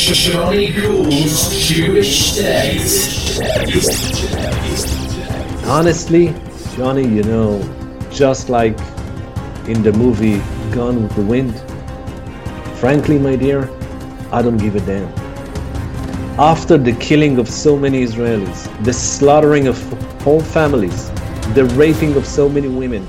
Johnny Gould's Jewish State. Honestly, Johnny, just like in the movie Gone with the Wind, frankly, my dear, I don't give a damn. After the killing of so many Israelis, the slaughtering of whole families, the raping of so many women,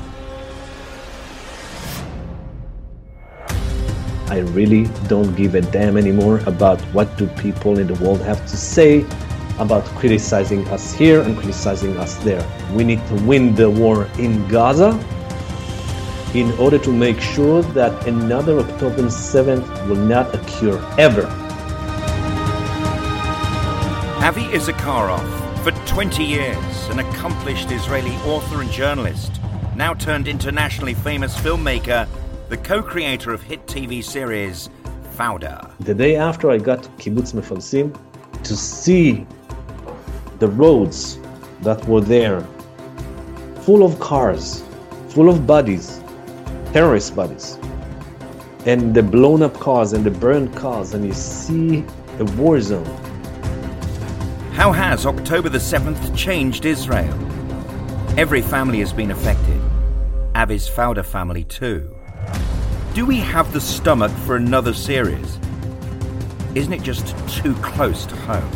I really don't give a damn anymore about what do people in the world have to say about criticizing us here and criticizing us there. We need to win the war in Gaza in order to make sure that another October 7th will not occur ever. Avi Issacharoff, for 20 years, an accomplished Israeli author and journalist, now turned internationally famous filmmaker, the co-creator of hit TV series Fauda. The day after I got to Kibbutz Mefalsim, to see the roads that were there, full of cars, full of bodies, terrorist bodies, and the blown up cars and the burned cars, and you see a war zone. How has October the 7th changed Israel? Every family has been affected. Avi's Fauda family too. Do we have the stomach for another series? Isn't it just too close to home?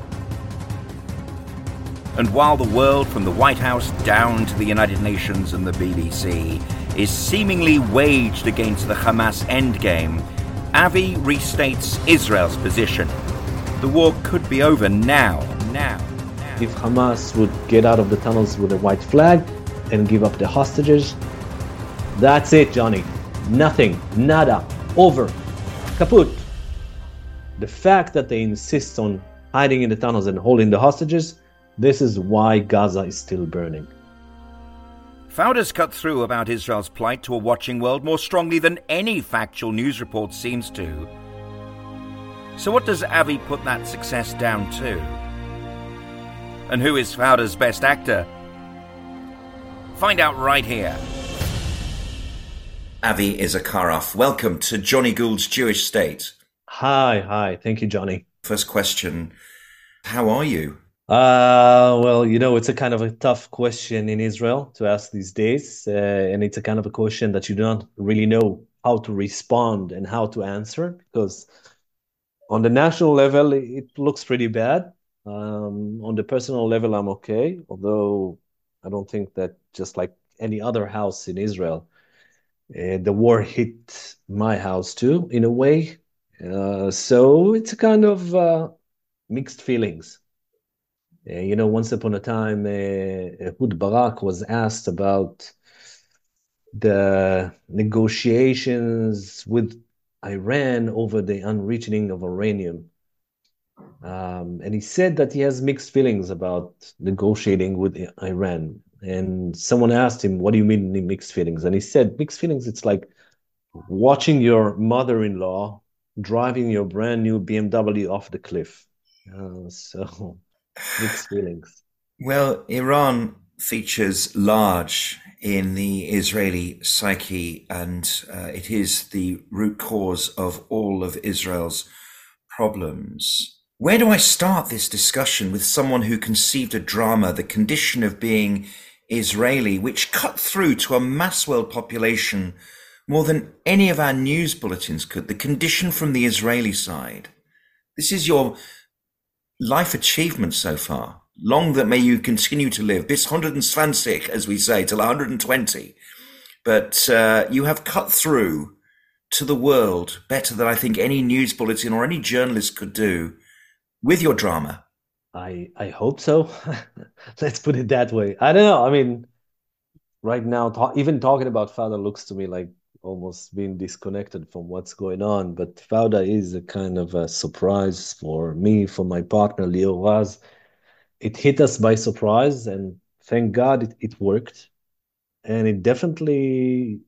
And while the world from the White House down to the United Nations and the BBC is seemingly waged against the Hamas endgame, Avi restates Israel's position. The war could be over now. If Hamas would get out of the tunnels with a white flag and give up the hostages, that's it, Johnny. Nothing, nada, over, kaput. The fact that they insist on hiding in the tunnels and holding the hostages, this is why Gaza is still burning. Fauda's cut through about Israel's plight to a watching world more strongly than any factual news report seems to. So what does Avi put that success down to? And who is Fauda's best actor? Find out right here. Avi Issacharoff, welcome to Johnny Gould's Jewish State. Hi. Thank you, Johnny. First question, how are you? Well, it's a kind of a tough question in Israel to ask these days. And it's a kind of a question that you don't really know how to respond and how to answer, because on the national level, it looks pretty bad. On the personal level, I'm okay, although I don't think that, just like any other house in Israel, the war hit my house too, in a way. So it's a kind of mixed feelings. Once upon a time, Ehud Barak was asked about the negotiations with Iran over the enriching of uranium. And he said that he has mixed feelings about negotiating with Iran. And someone asked him, what do you mean mixed feelings? And he said, mixed feelings, it's like watching your mother-in-law driving your brand new BMW off the cliff. So mixed feelings. Well, Iran features large in the Israeli psyche, and it is the root cause of all of Israel's problems. Where do I start this discussion with someone who conceived a drama, The Condition of Being Israeli, which cut through to a mass world population more than any of our news bulletins could? The condition from the Israeli side. This is your life achievement so far. Long that may you continue to live. Bis 120, as we say, till 120. But you have cut through to the world better than I think any news bulletin or any journalist could do with your drama. I hope so. Let's put it that way. I don't know. I mean, right now, even talking about Fauda looks to me like almost being disconnected from what's going on. But Fauda is a kind of a surprise for me, for my partner, Lior Raz. It hit us by surprise, and thank God it worked. And it definitely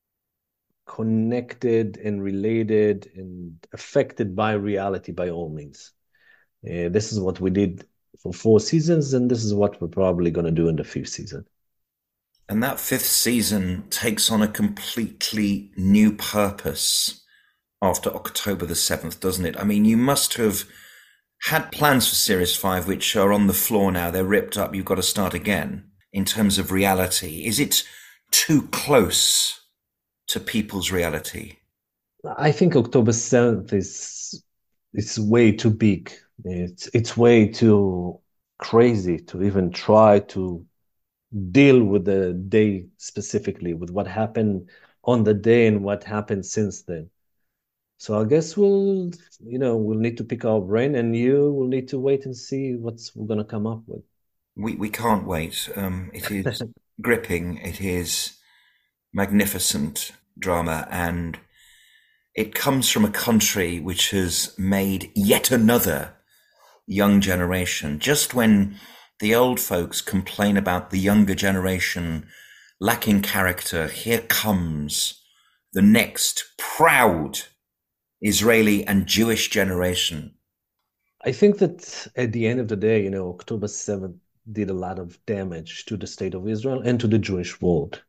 connected and related and affected by reality by all means. This is what we did for 4 seasons, and this is what we're probably going to do in the 5th season. And that 5th season takes on a completely new purpose. after October the 7th, doesn't it? I mean, you must have had plans for Series 5, which are on the floor now. They're ripped up. You've got to start again in terms of reality. Is it too close to people's reality? I think October 7th is it's way too big. It's way too crazy to even try to deal with the day specifically, with what happened on the day and what happened since then. So I guess we'll need to pick our brain, and you will need to wait and see what's we're gonna come up with. We can't wait. It is gripping. It is magnificent drama, and it comes from a country which has made yet another young generation. Just when the old folks complain about the younger generation lacking character, here comes the next proud Israeli and Jewish generation. I think that at the end of the day, October 7th did a lot of damage to the state of Israel and to the Jewish world.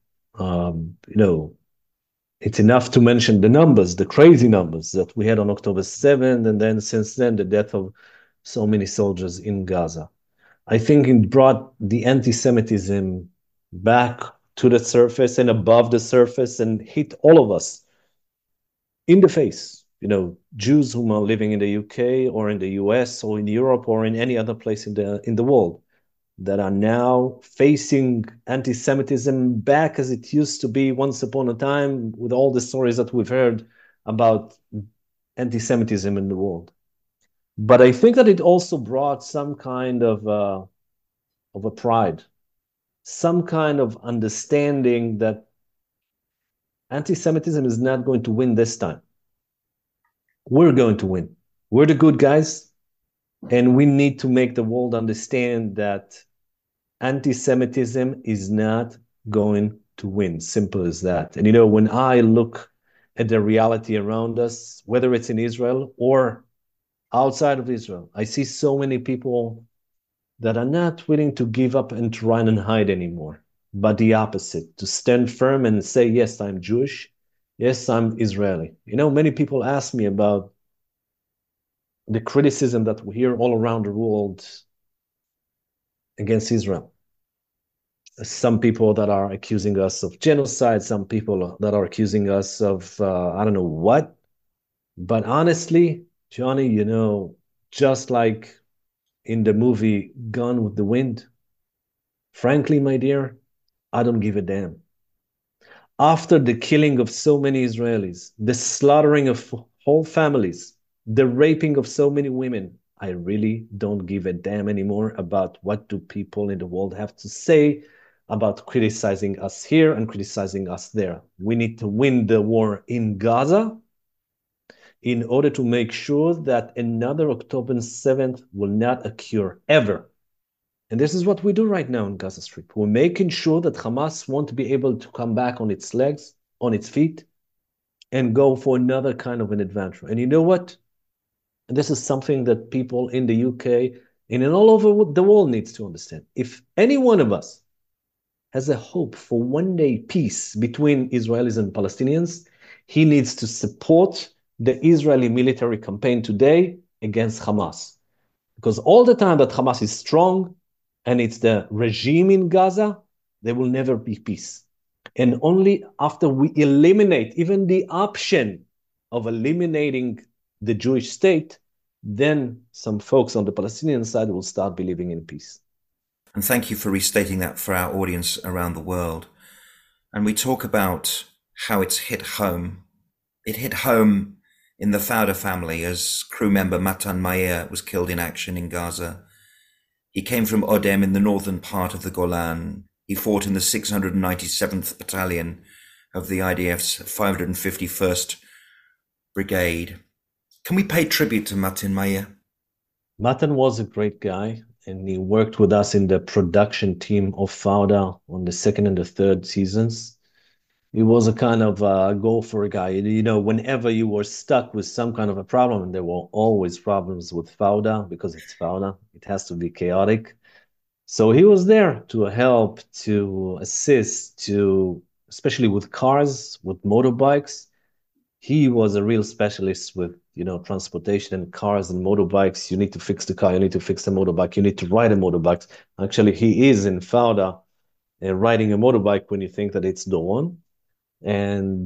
It's enough to mention the numbers, the crazy numbers that we had on October 7th, and then since then, the death of so many soldiers in Gaza. I think it brought the anti-Semitism back to the surface and above the surface and hit all of us in the face. Jews who are living in the UK or in the US or in Europe or in any other place in the world that are now facing anti-Semitism back as it used to be once upon a time, with all the stories that we've heard about anti-Semitism in the world. But I think that it also brought some kind of a pride, some kind of understanding that anti-Semitism is not going to win this time. We're going to win. We're the good guys, and we need to make the world understand that anti-Semitism is not going to win. Simple as that. And when I look at the reality around us, whether it's in Israel or outside of Israel, I see so many people that are not willing to give up and to run and hide anymore, but the opposite, to stand firm and say, yes, I'm Jewish. Yes, I'm Israeli. Many people ask me about the criticism that we hear all around the world against Israel. Some people that are accusing us of genocide, some people that are accusing us of, I don't know what. But honestly, Johnny, just like in the movie Gone with the Wind, frankly, my dear, I don't give a damn. After the killing of so many Israelis, the slaughtering of whole families, the raping of so many women, I really don't give a damn anymore about what do people in the world have to say about criticizing us here and criticizing us there. We need to win the war in Gaza in order to make sure that another October 7th will not occur ever. And this is what we do right now in Gaza Strip. We're making sure that Hamas won't be able to come back on its legs, on its feet, and go for another kind of an adventure. And you know what? And this is something that people in the UK and in all over the world needs to understand. If any one of us has a hope for one day peace between Israelis and Palestinians, he needs to support the Israeli military campaign today against Hamas. Because all the time that Hamas is strong, and it's the regime in Gaza, there will never be peace. And only after we eliminate even the option of eliminating the Jewish state, then some folks on the Palestinian side will start believing in peace. And thank you for restating that for our audience around the world. And we talk about how it's hit home. It hit home in the Fauda family as crew member Matan Meir was killed in action in Gaza. He came from Odem in the northern part of the Golan. He fought in the 697th Battalion of the IDF's 551st Brigade. Can we pay tribute to Matan Meir? Matan was a great guy, and he worked with us in the production team of Fauda on the second and the third seasons. He was a kind of go-for guy. Whenever you were stuck with some kind of a problem, and there were always problems with Fauda because it's Fauda, it has to be chaotic. So he was there to help, to assist, especially with cars, with motorbikes. he was a real specialist with, transportation and cars and motorbikes. You need to fix the car, you need to fix the motorbike, you need to ride a motorbike. Actually, he is in Fauda riding a motorbike when you think that it's dawn. And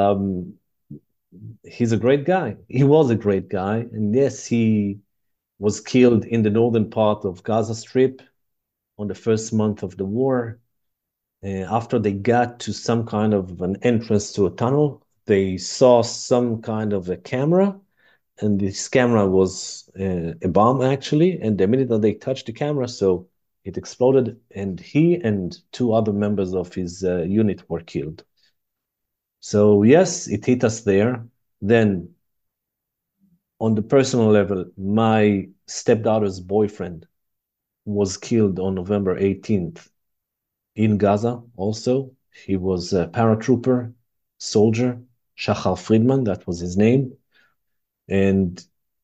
he's a great guy. He was a great guy. And yes, he was killed in the northern part of Gaza Strip on the first month of the war. After they got to some kind of an entrance to a tunnel, they saw some kind of a camera, and this camera was a bomb, actually. And the minute that they touched the camera, so it exploded, and he and two other members of his unit were killed. So yes, it hit us there. Then on the personal level, my stepdaughter's boyfriend was killed on November 18th in Gaza also. He was a paratrooper, soldier, Shachar Friedman, that was his name. And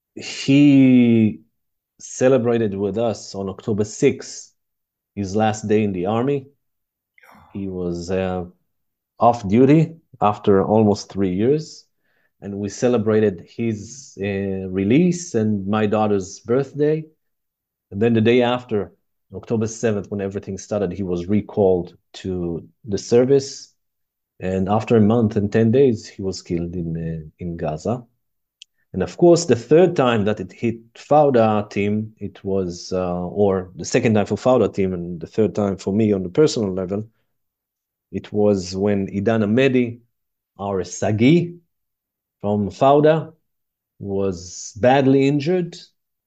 he celebrated with us on October 6th, his last day in the army. He was off duty after almost 3 years. And we celebrated his release and my daughter's birthday. And then the day after, October 7th, when everything started, he was recalled to the service. And after a month and 10 days, he was killed in Gaza. And of course, the third time that it hit Fauda team, it was, or the second time for Fauda team, and the third time for me on the personal level, it was when Idan Amedi, our Sagi from Fauda, was badly injured,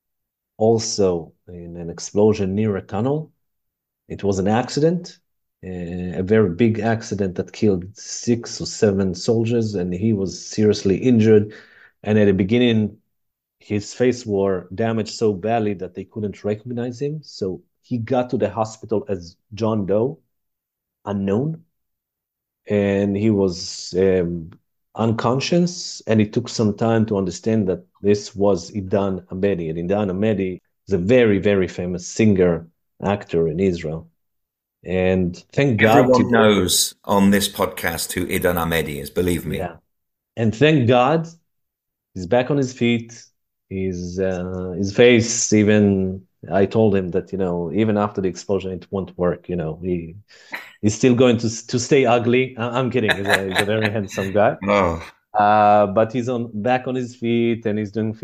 also in an explosion near a tunnel. It was an accident, a very big accident that killed 6 or 7 soldiers, and he was seriously injured. And at the beginning, his face was damaged so badly that they couldn't recognize him. So he got to the hospital as John Doe, unknown, and he was unconscious, and it took some time to understand that this was Idan Amedi. And Idan Amedi is a very, very famous singer, actor in Israel. And thank God... Everyone knows on this podcast who Idan Amedi is, believe me. Yeah. And thank God he's back on his feet. His face, even... I told him that, even after the explosion, it won't work. He's still going to stay ugly. I'm kidding. He's a very handsome guy. Oh. But he's back on his feet, and he's doing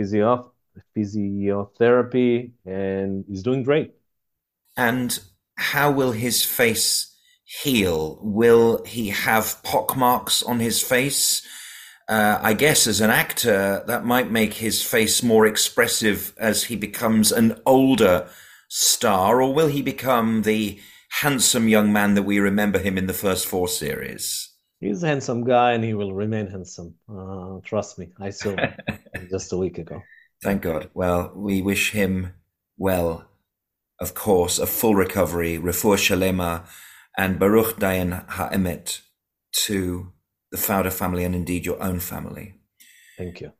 physiotherapy, and he's doing great. And how will his face heal? Will he have pockmarks on his face? I guess as an actor, that might make his face more expressive as he becomes an older star, or will he become the handsome young man that we remember him in the first 4 series? He's a handsome guy, and he will remain handsome. Trust me, I saw him just a week ago. Thank God. Well, we wish him well, of course, a full recovery, refuah shalema, and Baruch Dayan ha'emet to the Fauda family, and indeed your own family. Thank you.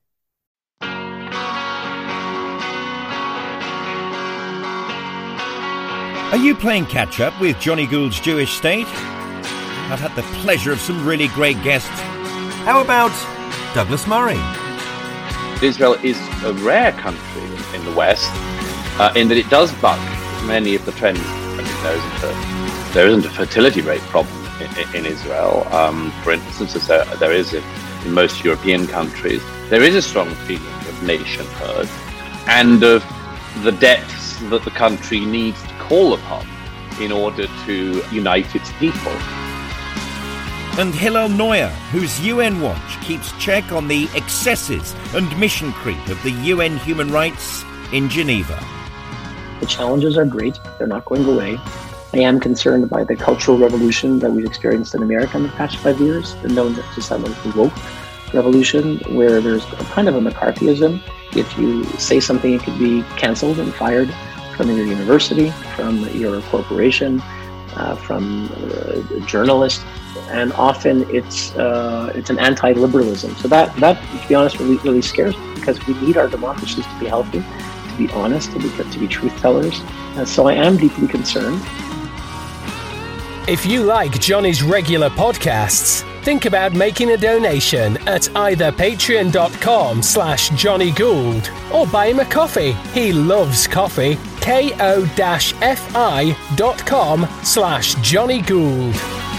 Are you playing catch-up with Johnny Gould's Jewish State? I've had the pleasure of some really great guests. How about Douglas Murray? Israel is a rare country in the West in that it does buck many of the trends. I think there isn't a fertility rate problem in Israel, for instance, as there is in most European countries. There is a strong feeling of nationhood and of the depths that the country needs to call upon in order to unite its people. And Hillel Neuer, whose UN Watch keeps check on the excesses and mission creep of the UN human rights in Geneva. The challenges are great. They're not going away. I am concerned by the cultural revolution that we've experienced in America in the past 5 years, the known to some as the woke revolution, where there's a kind of a McCarthyism. If you say something, it could be canceled and fired from your university, from your corporation, from a journalist, and often it's an anti-liberalism. So that to be honest, really scares me, because we need our democracies to be healthy, to be honest, to be truth tellers. And so I am deeply concerned. If you like Johnny's regular podcasts, Think about making a donation at either patreon.com/Johnny Gould or buy him a coffee. He loves coffee. ko-fi.com/Johnny Gould.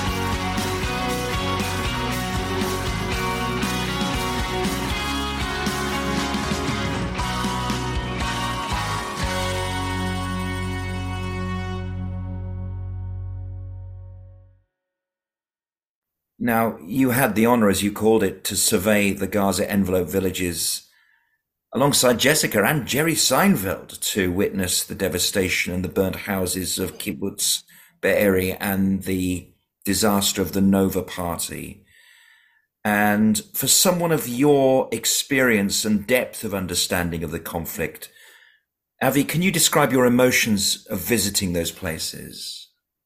Now, you had the honor, as you called it, to survey the Gaza envelope villages alongside Jessica and Jerry Seinfeld to witness the devastation and the burnt houses of Kibbutz Be'eri and the disaster of the Nova Party. And for someone of your experience and depth of understanding of the conflict, Avi, can you describe your emotions of visiting those places?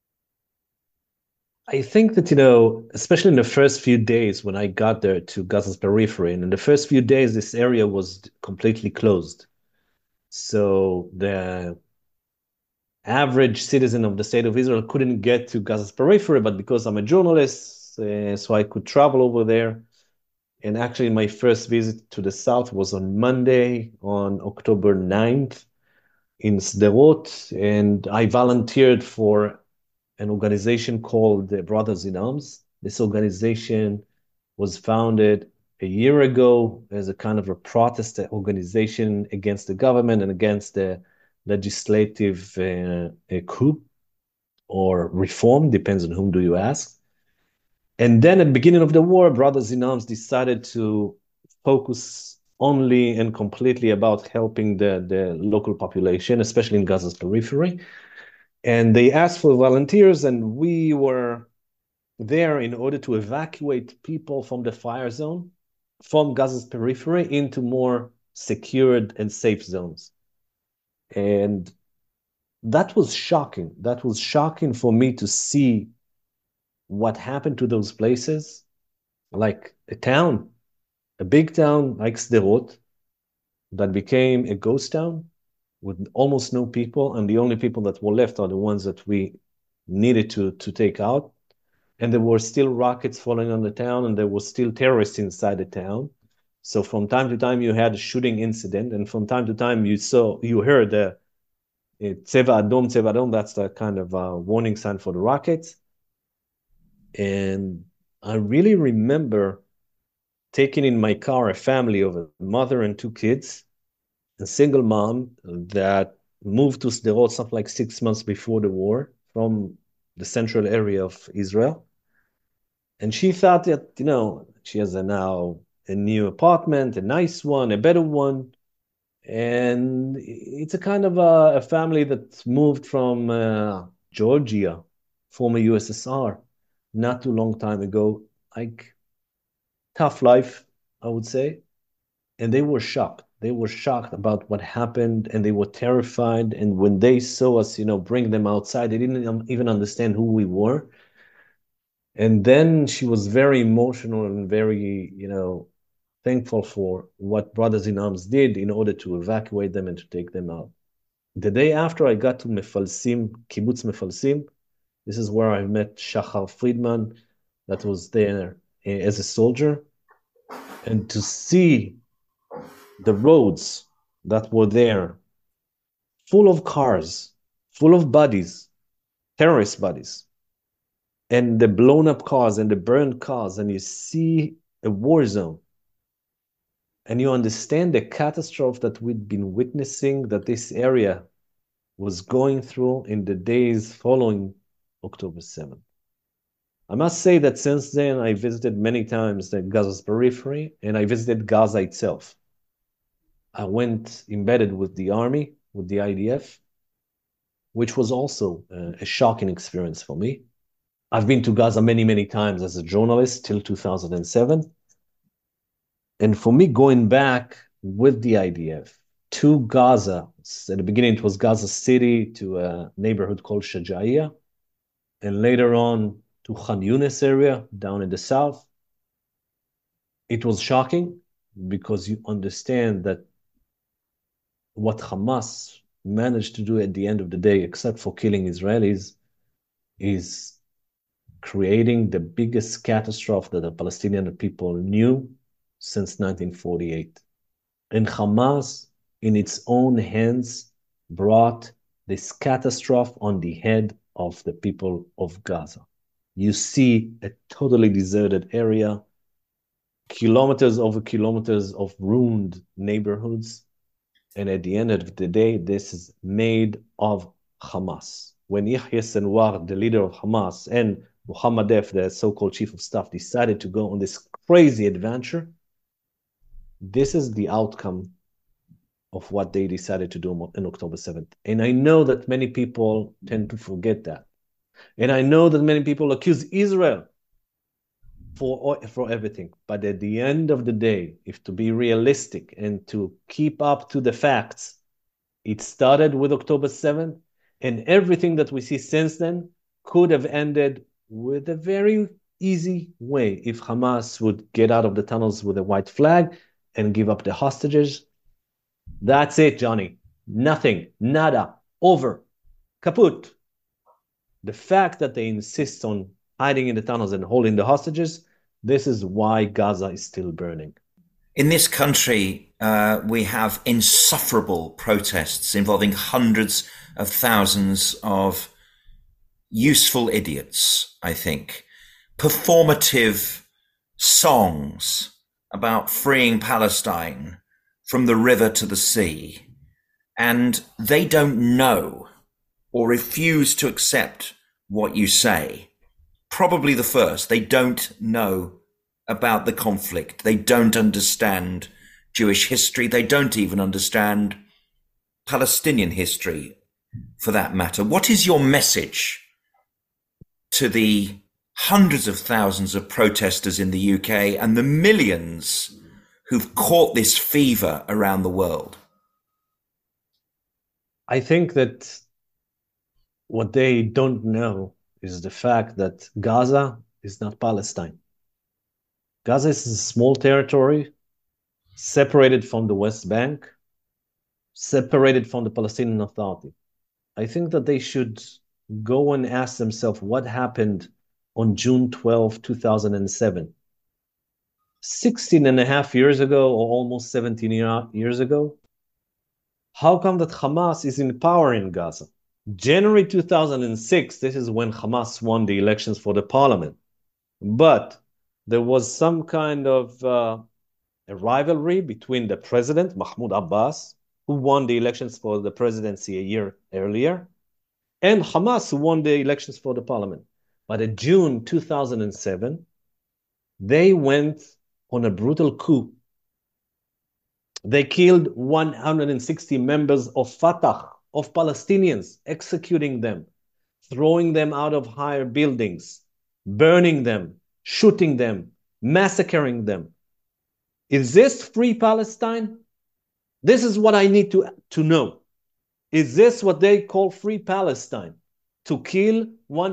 I think that, especially in the first few days when I got there to Gaza's periphery, and in the first few days, this area was completely closed. So the average citizen of the state of Israel couldn't get to Gaza's periphery, but because I'm a journalist, so I could travel over there. And actually, my first visit to the south was on Monday, on October 9th in Sderot, and I volunteered for an organization called the Brothers in Arms. This organization was founded a year ago as a kind of a protest organization against the government and against the legislative coup or reform, depends on whom do you ask. And then at the beginning of the war, Brothers in Arms decided to focus only and completely about helping the local population, especially in Gaza's periphery. And they asked for volunteers, and we were there in order to evacuate people from the fire zone, from Gaza's periphery, into more secured and safe zones. And that was shocking. That was shocking for me to see what happened to those places, like a town, a big town like Sderot, that became a ghost town with almost no people, and the only people that were left are the ones that we needed to take out. And there were still rockets falling on the town, and there were still terrorists inside the town. So from time to time, you had a shooting incident, and from time to time, you heard the Tseva Adom, that's the kind of warning sign for the rockets. And I really remember taking in my car a family of a mother and two kids, a single mom that moved to Sderot something like 6 months before the war from the central area of Israel. And she thought that, she has now a new apartment, a nice one, a better one. And it's a kind of a family that moved from Georgia, former USSR, not too long time ago. Like, tough life, I would say. And they were shocked. They were shocked about what happened, and they were terrified. And when they saw us, bring them outside, they didn't even understand who we were. And then she was very emotional and very, thankful for what Brothers in Arms did in order to evacuate them and to take them out. The day after I got to Mefalsim, Kibbutz Mefalsim, this is where I met Shachar Friedman, that was there as a soldier. And to see the roads that were there, full of cars, full of bodies, terrorist bodies, and the blown up cars and the burned cars, and you see a war zone, and you understand the catastrophe that we'd been witnessing, that this area was going through in the days following October 7th. I must say that since then, I visited many times the Gaza's periphery, and I visited Gaza itself. I went embedded with the army, with the IDF, which was also a shocking experience for me. I've been to Gaza many, many times as a journalist till 2007. And for me, going back with the IDF to Gaza, at the beginning it was Gaza City, to a neighborhood called Shajaiya, and later on to Khan Yunis area down in the south, it was shocking because you understand that what Hamas managed to do at the end of the day, except for killing Israelis, is creating the biggest catastrophe that the Palestinian people knew since 1948. And Hamas, in its own hands, brought this catastrophe on the head of the people of Gaza. You see a totally deserted area, kilometers over kilometers of ruined neighborhoods. And at the end of the day, this is made of Hamas. When Yahya Sinwar, the leader of Hamas, and Mohammed Deif, the so-called chief of staff, decided to go on this crazy adventure, this is the outcome of what they decided to do on October 7th. And I know that many people tend to forget that. And I know that many people accuse Israel for everything. But at the end of the day, if to be realistic and to keep up to the facts, it started with October 7th, and everything that we see since then could have ended with a very easy way if Hamas would get out of the tunnels with a white flag and give up the hostages. That's it, Johnny. Nothing. Nada. Over. Kaput. The fact that they insist on hiding in the tunnels and holding the hostages, this is why Gaza is still burning. In this country, we have insufferable protests involving hundreds of thousands of useful idiots, I think. Performative songs about freeing Palestine from the river to the sea. And they don't know or refuse to accept what you say. Probably the first, they don't know about the conflict. They don't understand Jewish history. They don't even understand Palestinian history, for that matter. What is your message to the hundreds of thousands of protesters in the UK and the millions who've caught this fever around the world? I think that what they don't know is the fact that Gaza is not Palestine. Gaza is a small territory separated from the West Bank, separated from the Palestinian Authority. I think that they should go and ask themselves what happened on June 12, 2007. 16 and a half years ago, or almost 17 years ago. How come that Hamas is in power in Gaza? January 2006, this is when Hamas won the elections for the parliament. But there was some kind of a rivalry between the president, Mahmoud Abbas, who won the elections for the presidency a year earlier, and Hamas, who won the elections for the parliament. But in June 2007, they went on a brutal coup. They killed 160 members of Fatah, of Palestinians, executing them, throwing them out of higher buildings, burning them, shooting them, massacring them. Is this free Palestine? This is what I need to know. Is this what they call free Palestine? To kill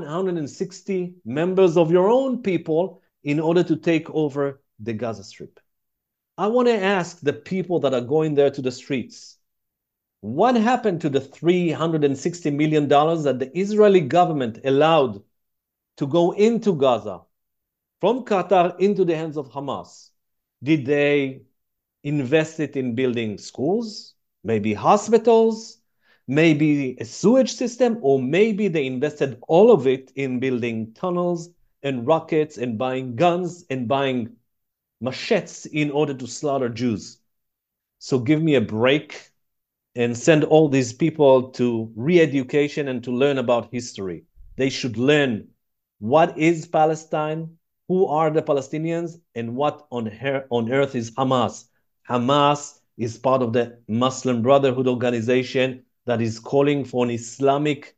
160 members of your own people in order to take over the Gaza Strip? I want to ask the people that are going there to the streets, what happened to the $360 million that the Israeli government allowed to go into Gaza from Qatar into the hands of Hamas? Did they invest it in building schools, maybe hospitals, maybe a sewage system, or maybe they invested all of it in building tunnels and rockets and buying guns and buying machetes in order to slaughter Jews? So give me a break and send all these people to re-education and to learn about history. They should learn what is Palestine, who are the Palestinians, and what on earth is Hamas. Hamas is part of the Muslim Brotherhood organization that is calling for an Islamic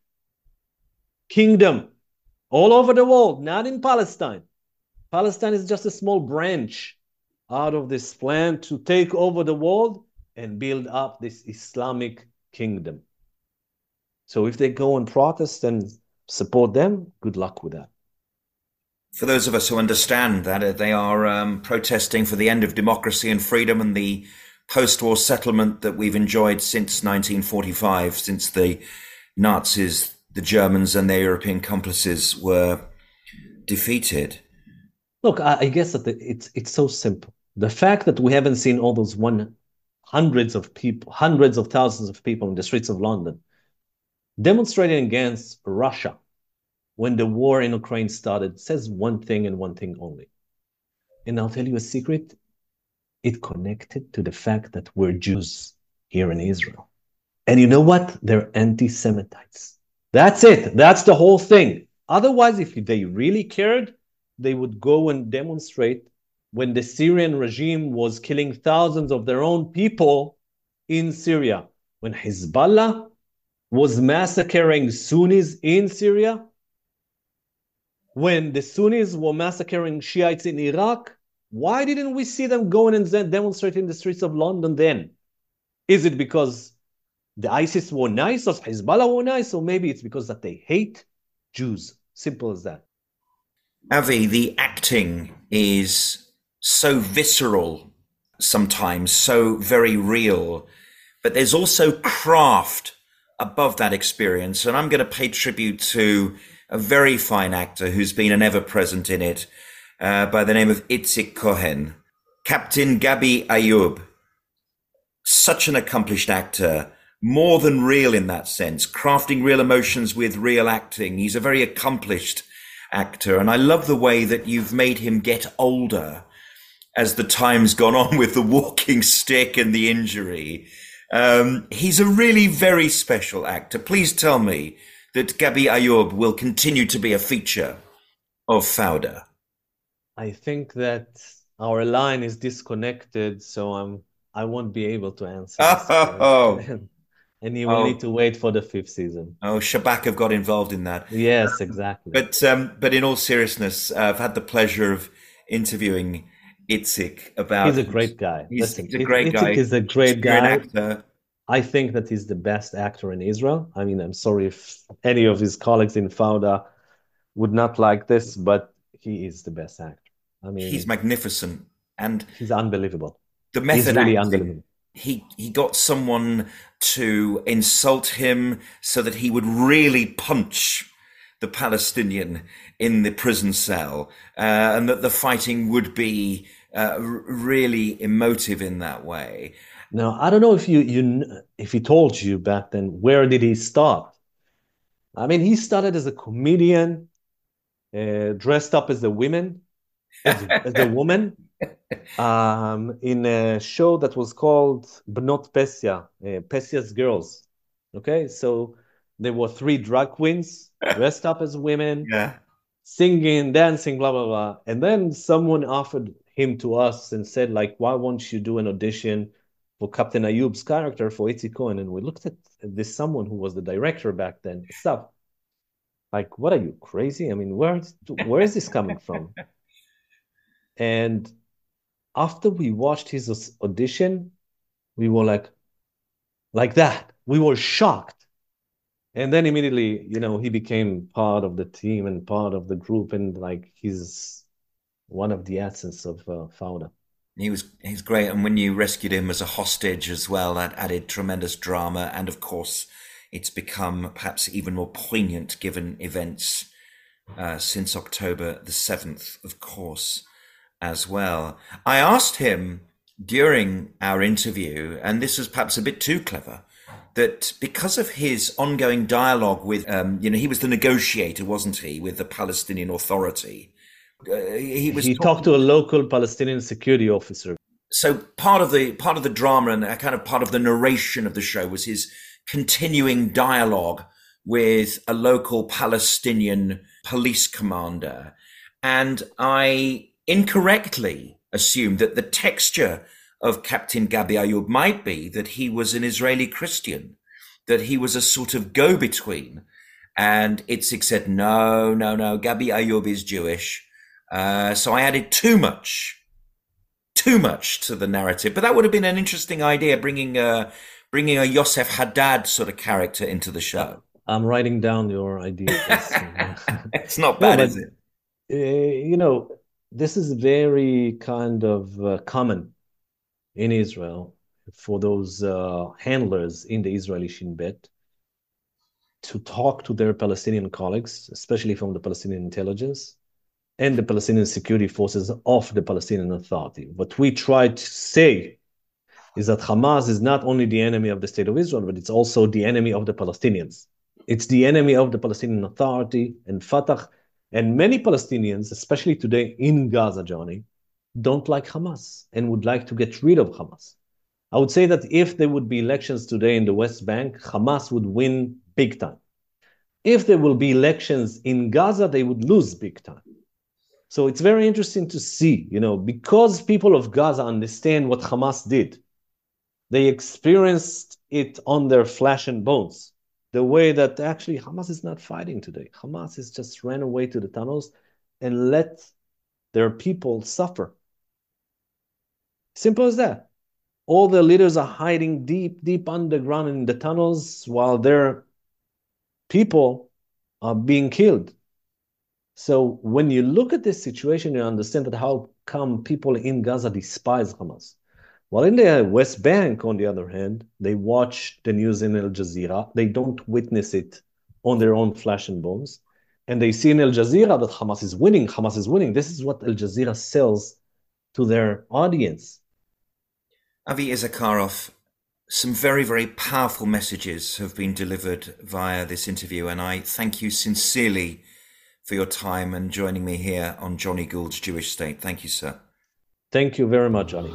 kingdom all over the world, not in Palestine. Palestine is just a small branch out of this plan to take over the world and build up this Islamic kingdom. So if they go and protest and support them, good luck with that. For those of us who understand that they are protesting for the end of democracy and freedom and the post-war settlement that we've enjoyed since 1945, since the Nazis, the Germans and their European accomplices were defeated. Look, I guess that it's so simple. The fact that we haven't seen all those hundreds of people, hundreds of thousands of people in the streets of London demonstrating against Russia when the war in Ukraine started says one thing and one thing only. And I'll tell you a secret. It connected to the fact that we're Jews here in Israel. And you know what? They're anti-Semitites. That's it. That's the whole thing. Otherwise, if they really cared, they would go and demonstrate when the Syrian regime was killing thousands of their own people in Syria. When Hezbollah was massacring Sunnis in Syria. When the Sunnis were massacring Shiites in Iraq. Why didn't we see them going and demonstrate in the streets of London then? Is it because the ISIS were nice or Hezbollah were nice? Or maybe it's because that they hate Jews. Simple as that. Avi, the acting is so visceral sometimes, so very real, but there's also craft above that experience. And I'm going to pay tribute to a very fine actor who's been an ever-present in it, by the name of Itzik Cohen, Captain Gabi Ayub. Such an accomplished actor, more than real in that sense, crafting real emotions with real acting. He's a very accomplished actor, and I love the way that you've made him get older as the time's gone on with the walking stick and the injury. He's a really very special actor. Please tell me that Gabi Ayub will continue to be a feature of Fauda. I think that our line is disconnected, so I won't be able to answer this. And you will need to wait for the 5th season. Oh, Shabak have got involved in that. Yes, exactly. But in all seriousness, I've had the pleasure of interviewing Itzik about. He's a great guy. He's a great guy. Itzik is a great guy. Actor. I think that he's the best actor in Israel. I mean, I'm sorry if any of his colleagues in Fauda would not like this, but he is the best actor. I mean, he's magnificent, and he's unbelievable. The method he's really acting, unbelievable. He got someone to insult him so that he would really punch the Palestinian in the prison cell, and that the fighting would be really emotive in that way. Now, I don't know if if he told you back then, where did he start? I mean, he started as a comedian, dressed up as a woman, as a woman, in a show that was called Bnot Pesia, Pesia's Girls. Okay, so there were 3 drag queens dressed up as women, singing, dancing, blah, blah, blah. And then someone offered him to us and said, like, why won't you do an audition for Captain Ayub's character for Itzik Cohen? And we looked at this someone who was the director back then. Stuff like, what are you, crazy? I mean, where is this coming from? And after we watched his audition, we were like that. We were shocked. And then immediately, he became part of the team and part of the group, and like he's one of the essence of Fauda. He's great, and when you rescued him as a hostage as well, that added tremendous drama, and of course, it's become perhaps even more poignant given events since October the 7th, of course, as well. I asked him during our interview, and this was perhaps a bit too clever, that because of his ongoing dialogue with, he was the negotiator, wasn't he, with the Palestinian Authority. He talked to a local Palestinian security officer. So part of the drama and a kind of part of the narration of the show was his continuing dialogue with a local Palestinian police commander. And I incorrectly assumed that the texture of Captain Gabi Ayub might be that he was an Israeli Christian, that he was a sort of go-between. And Itzik said, no, Gabi Ayub is Jewish. So I added too much to the narrative. But that would have been an interesting idea, bringing a Yosef Haddad sort of character into the show. I'm writing down your idea. It's not bad, is it? This is very kind of common in Israel for those handlers in the Israeli Shin Bet to talk to their Palestinian colleagues, especially from the Palestinian intelligence, and the Palestinian security forces of the Palestinian Authority. What we try to say is that Hamas is not only the enemy of the state of Israel, but it's also the enemy of the Palestinians. It's the enemy of the Palestinian Authority and Fatah. And many Palestinians, especially today in Gaza, Johnny, don't like Hamas and would like to get rid of Hamas. I would say that if there would be elections today in the West Bank, Hamas would win big time. If there will be elections in Gaza, they would lose big time. So it's very interesting to see, because people of Gaza understand what Hamas did. They experienced it on their flesh and bones. The way that actually Hamas is not fighting today. Hamas is just ran away to the tunnels and let their people suffer. Simple as that. All the leaders are hiding deep, deep underground in the tunnels while their people are being killed. So when you look at this situation, you understand that how come people in Gaza despise Hamas. While in the West Bank, on the other hand, they watch the news in Al Jazeera. They don't witness it on their own flesh and bones. And they see in Al Jazeera that Hamas is winning. Hamas is winning. This is what Al Jazeera sells to their audience. Avi Issacharoff, some very, very powerful messages have been delivered via this interview, and I thank you sincerely for your time and joining me here on Johnny Gould's Jewish State. Thank you, sir. Thank you very much, Johnny.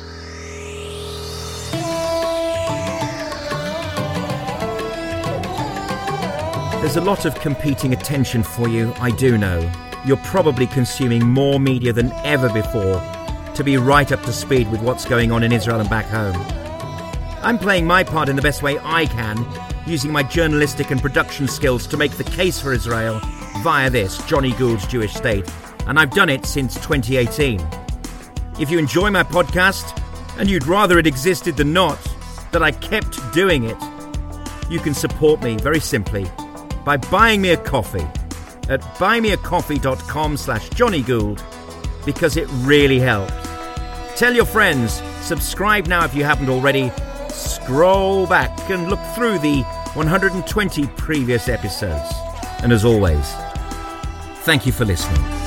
There's a lot of competing attention for you, I do know. You're probably consuming more media than ever before to be right up to speed with what's going on in Israel and back home. I'm playing my part in the best way I can, using my journalistic and production skills to make the case for Israel via this, Johnny Gould's Jewish State, and I've done it since 2018. If you enjoy my podcast, and you'd rather it existed than not, that I kept doing it, you can support me very simply by buying me a coffee at buymeacoffee.com/Johnny Gould, because it really helps. Tell your friends, subscribe now if you haven't already, scroll back and look through the 120 previous episodes. And as always, thank you for listening.